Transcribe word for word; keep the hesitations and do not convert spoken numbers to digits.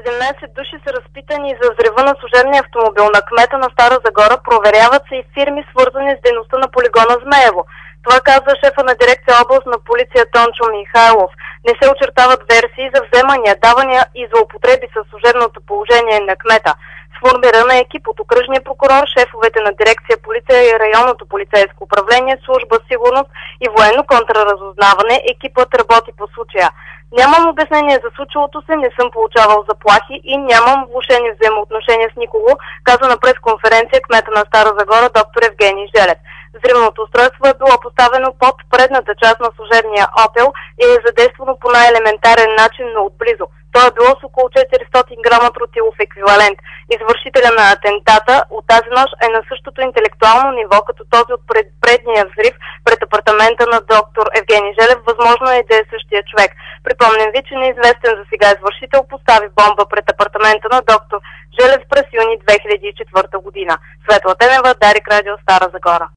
седемнайсет души са разпитани за взрива на служебния автомобил на кмета на Стара Загора. Проверяват се и фирми, свързани с дейността на полигона Змеево. Това казва шефа на дирекция областна полиция Тончо Михайлов. Не се очертават версии за вземания, давания и злоупотреби със служебното положение на кмета. Сформиран е екип от окръжния прокурор, шефовете на дирекция полиция и районното полицейско управление, служба сигурност и военно контраразузнаване. Екипът работи по случая. Нямам обяснение за случилото се, не съм получавал заплахи и нямам влошени взаимоотношения с никого, каза на пресконференция кмета на Стара Загора доктор Евгений Желев. Взривното устройство е било поставено под предната част на служебния Опел и е задействано по най-елементарен начин, но отблизо. То е било с около четиристотин грама тротилов еквивалент. Извършителя на атентата от тази нощ е на същото интелектуално ниво, като този от пред, предния взрив пред апартамента на доктор Евгений Желев. Възможно е да е същия човек. Припомням ви, че неизвестен за сега извършител постави бомба пред апартамента на доктор Желев през юни две хиляди и четвърта година. Светла Тенева, Дарик Радио, Стара Загора.